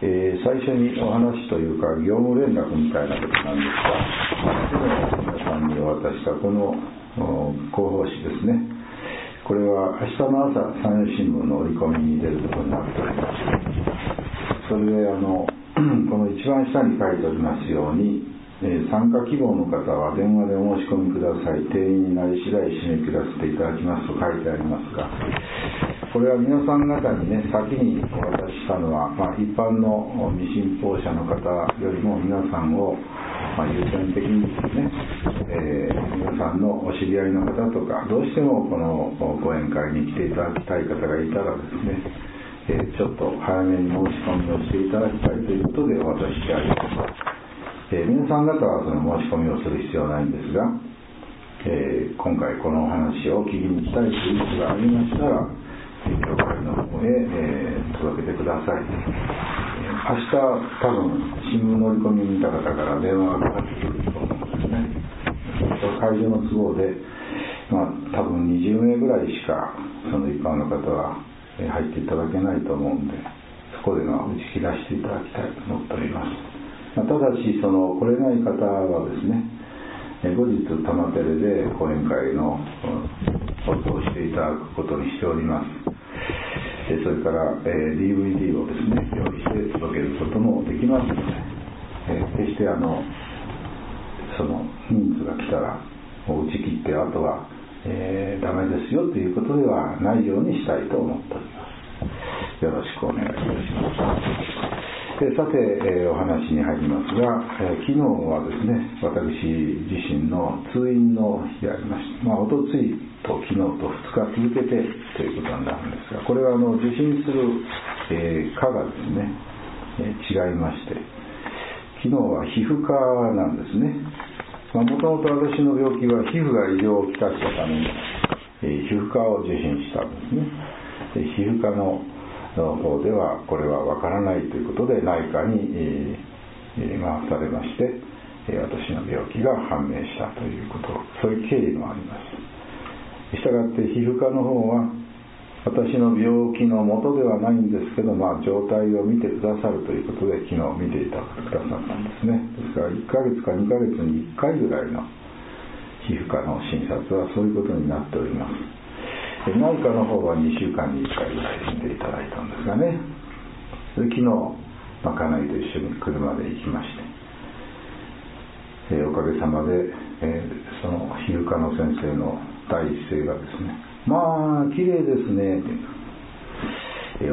最初にお話というか業務連絡みたいなことなんですが、皆さんにお渡ししたこの広報誌ですね、これは明日の朝山陽新聞の折り込みに出ることになっております。それでこの一番下に書いておりますように、参加希望の方は電話でお申し込みください、定員になり次第締め切らせていただきますと書いてありますが、これは皆さん方にね、先にお渡ししたのは、一般の未信奉者の方よりも皆さんを、優先的にですね、皆さんのお知り合いの方とか、どうしてもこの講演会に来ていただきたい方がいたらですね、ちょっと早めに申し込みをしていただきたいということでお渡ししてあります。皆さん方はその申し込みをする必要はないんですが、今回このお話を聞きに来たいということがありましたら、教会の方へ、届けてください。明日多分新聞の折り込み見た方から電話がかかってくると思うんですね。会場の都合で、多分20名ぐらいしかその一般の方は入っていただけないと思うんで、そこで打ち切らせていただきたいと思っております。ただし来れない方はですね、後日玉テレで講演会の放送をしていただくことにしております。それから、DVD をですね用意して届けることもできますので、決してその人数が来たらもう打ち切ってあとは、ダメですよということではないようにしたいと思っております。よろしくお願いいたします。さて、お話に入りますが、昨日はですね、私自身の通院の日でありまして、おとついと昨日と2日続けてということになるんですが、これは受診する、科がですね、違いまして、昨日は皮膚科なんですね。もともと私の病気は皮膚が異常をきたしたために、皮膚科を受診したんですね。皮膚科の方ではこれは分からないということで内科に回されまして、私の病気が判明したということ、そういう経緯もあります。したがって皮膚科の方は私の病気の元ではないんですけど、状態を見てくださるということで昨日見ていただくださったんですね。ですから1ヶ月か2ヶ月に1回ぐらいの皮膚科の診察はそういうことになっております。内科の方は2週間に1回ぐらい見ていただいたんですがね、昨日、家内と一緒に車で行きまして、おかげさまで、その皮膚科の先生の第一声がですね、綺麗ですねって、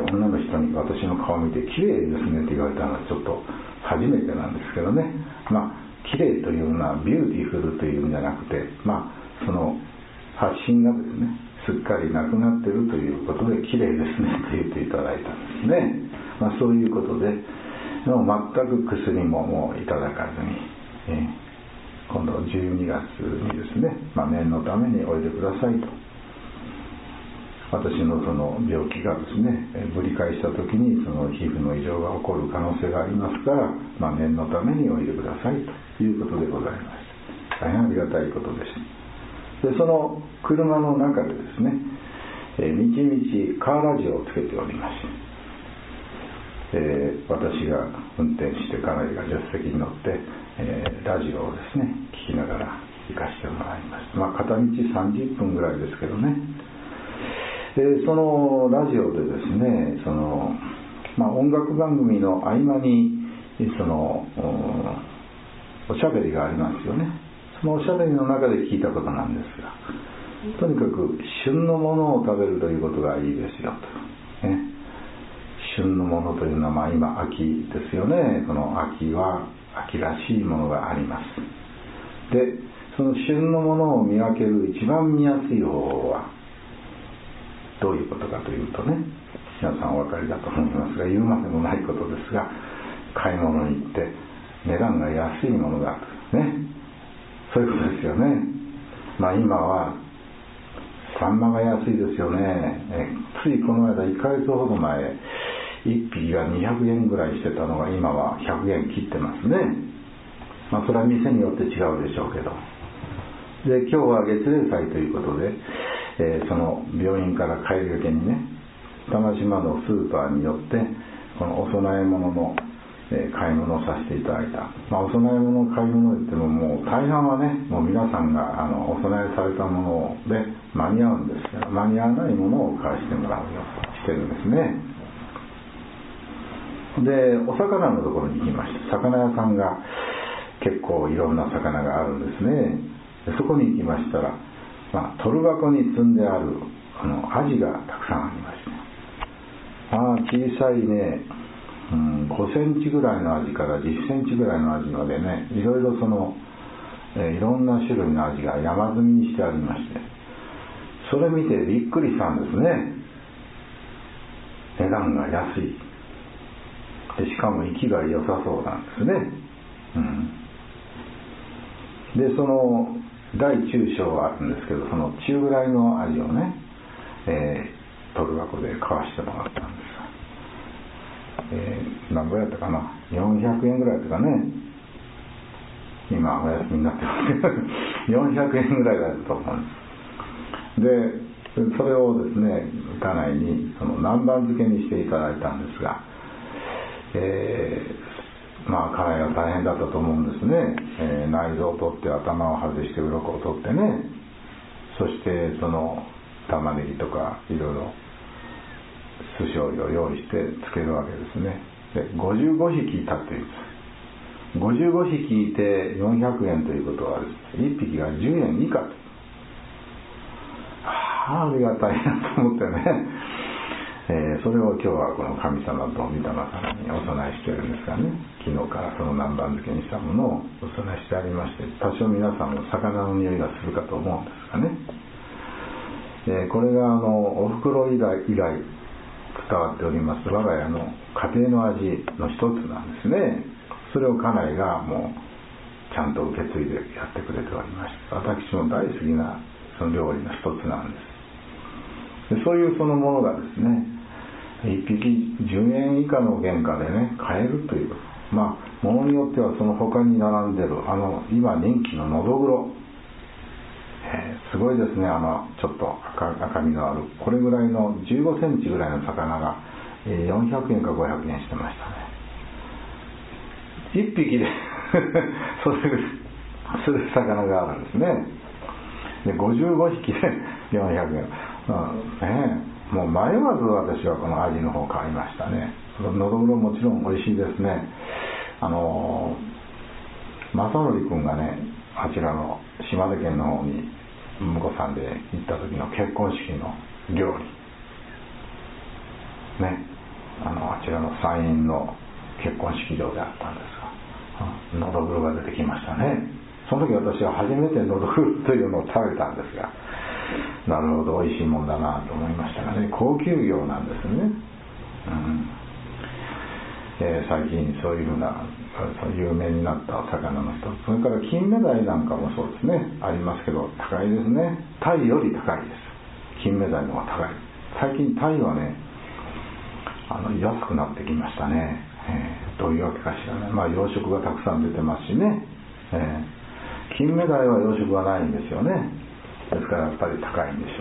女の人に私の顔を見て綺麗ですねって言われたのはちょっと初めてなんですけどね、綺麗というのはビューティフルというんじゃなくて、その発信がですね、すっかりなくなっているということで綺麗ですねと言っていただいたんですね。そういうことでもう全く薬ももういただかずに、今度12月にですね、念のためにおいでくださいと、私のその病気がですねぶり返した時にその皮膚の異常が起こる可能性がありますから、念のためにおいでくださいということでございます。大変ありがたいことです。でその車の中でですね、みちみちカーラジオをつけておりまして、私が運転して家内が助手席に乗って、ラジオをですね聞きながら行かせてもらいました。片道30分ぐらいですけどね。そのラジオでですね、音楽番組の合間におしゃべりがありますよね。そのおしゃべりの中で聞いたことなんですが、とにかく旬のものを食べるということがいいですよと、旬のものというのは今秋ですよね。この秋は秋らしいものがあります。でその旬のものを見分ける一番見やすい方法はどういうことかというとね、皆さんお分かりだと思いますが、言うまでもないことですが、買い物に行って値段が安いものがあるね、そういうことですよね。今はサンマが安いですよね。ついこの間1ヶ月ほど前1匹が200円ぐらいしてたのが今は100円切ってますね。それは店によって違うでしょうけど、で今日は月例祭ということで、その病院から帰りがけにね、玉島のスーパーによってこのお供え物の買い物をさせていただいた。お供え物の買い物といっても、もう大半はね、もう皆さんがお供えされたもので間に合うんですけど、間に合わないものを買わせてもらうようにしてるんですね。で、お魚のところに行きました。魚屋さんが結構いろんな魚があるんですね。でそこに行きましたら、トル箱に積んであるアジがたくさんありました。小さいね、5センチぐらいのアジから10センチぐらいのアジまでね、いろいろいろんな種類のアジが山積みにしてありまして、それ見てびっくりしたんですね。値段が安いで、しかも生きが良さそうなんですね。で、その大中小はあるんですけど、その中ぐらいのアジをね、トル箱で買わしてもらったんです。何ぼやったかな、400円ぐらいとかね、今お休みになってますけど400円ぐらいだったと思うんです。でそれをですね、家内に南蛮漬けにしていただいたんですが、家内は大変だったと思うんですね。内臓を取って頭を外して鱗を取ってね、そしてその玉ねぎとかいろいろ酢醤油を用意してつけるわけですね。で55匹いたというんです。55匹いて400円ということはですね、1匹が10円以下と、ありがたいなと思ってね、それを今日はこの神様と御霊様にお供えしているんですがね、昨日からその南蛮漬けにしたものをお供えしてありまして、多少皆さんも魚の匂いがするかと思うんですがね、これがおふくろ以来伝わっております我が家の家庭の味の一つなんですね。それを家内がもうちゃんと受け継いでやってくれておりまして、私も大好きなその料理の一つなんです。でそういうそのものがですね、1匹10円以下の原価でね買えるという、ものによってはその他に並んでる今人気ののどぐろ、すごいですね。ちょっと赤みのあるこれぐらいの15センチぐらいの魚が400円か500円してましたね。1匹でそれする魚があるんですね。で55匹で400円、もう迷わず私はこのアジの方を買いましたね。のどぐろもちろん美味しいですね。正則君がね、あちらの島根県の方に婿さんで行った時の結婚式の料理ね、あちらの山陰の結婚式場であったんですが、のどぐろが出てきましたね。その時私は初めてのどぐろというのを食べたんですが、なるほど美味しいもんだなと思いましたがね、高級魚なんですね。最近そういうふうな有名になった魚の一つ、それから金目鯛なんかもそうですね、ありますけど高いですね。タイより高いです。金目鯛の方が高い。最近タイはね安くなってきましたね。どういうわけかしらね。養殖がたくさん出てますしね、金目鯛は養殖がないんですよね。ですからやっぱり高いんでしょう。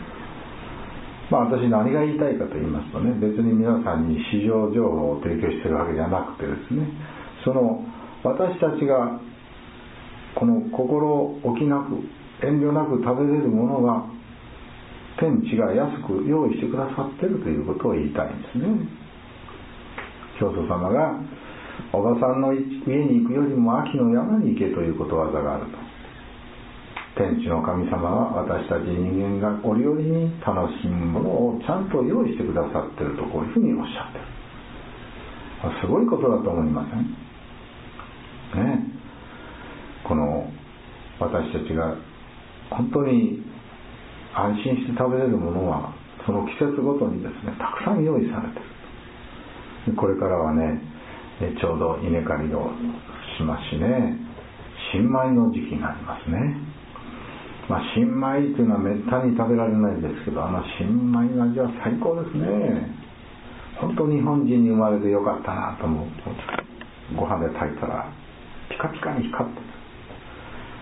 私何が言いたいかと言いますとね、別に皆さんに市場情報を提供しているわけじゃなくてですね、その私たちがこの心置きなく遠慮なく食べれるものが天地が安く用意してくださっているということを言いたいんですね。教祖様がおばさんの家に行くよりも秋の山に行けということわざがあると。天地の神様は私たち人間が折々に楽しむものをちゃんと用意してくださっていると、こういうふうにおっしゃってる。すごいことだと思いませんね。この私たちが本当に安心して食べれるものはその季節ごとにですねたくさん用意されている。これからはねちょうど稲刈りをしますしね、新米の時期になりますね。新米というのはめったに食べられないんですけど、新米の味は最高ですね。本当日本人に生まれてよかったなと思う。ご飯で炊いたらピカピカに光ってる、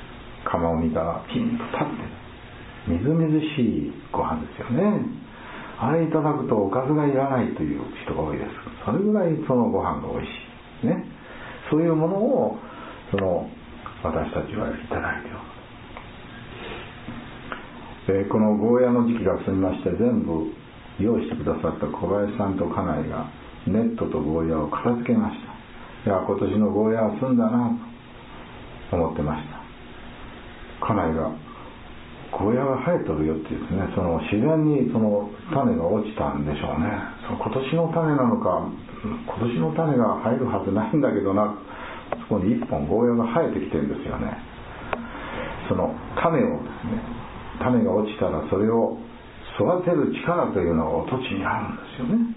釜を見たらピンと立ってる、みずみずしいご飯ですよね。 あれいただくとおかずがいらないという人が多いです。それぐらいそのご飯が美味しいね。そういうものを私たちはいただいておる。このゴーヤの時期が過ぎまして、全部用意してくださった小林さんと家内がネットとゴーヤを片付けました。いや、今年のゴーヤは済んだなと思ってました。家内がゴーヤが生えとるよってですね、自然に種が落ちたんでしょうね。今年の種なのか、今年の種が入るはずないんだけどな、そこに一本ゴーヤが生えてきてるんですよね。その種をですね、種が落ちたらそれを育てる力というのがお土地にあるんですよね。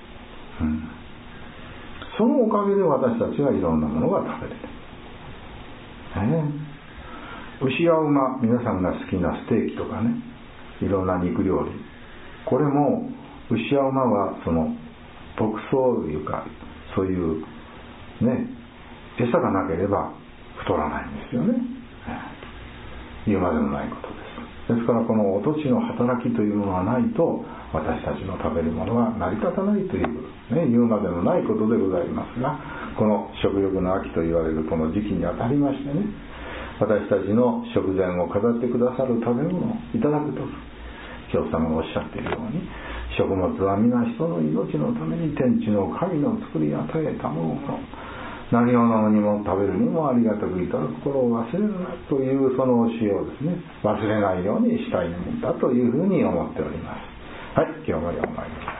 そのおかげで私たちはいろんなものが食べれる。牛や馬、皆さんが好きなステーキとかね、いろんな肉料理、これも牛や馬は牧草というか、そういうね、餌がなければ太らないんですよね。言うまでもないことです。ですからこのお土地の働きというものがないと、私たちの食べるものは成り立たないという、ね、言うまでもないことでございますが、この食欲の秋と言われるこの時期にあたりましてね、私たちの食前を飾ってくださる食べ物をいただくとき、教祖様がおっしゃっているように、食物は皆人の命のために天地の神の作り与えたもの、何を飲むにも食べるにもありがたくいただく心を忘れるなというその教えをですね、忘れないようにしたいんだというふうに思っております。はい、今日も読まれます。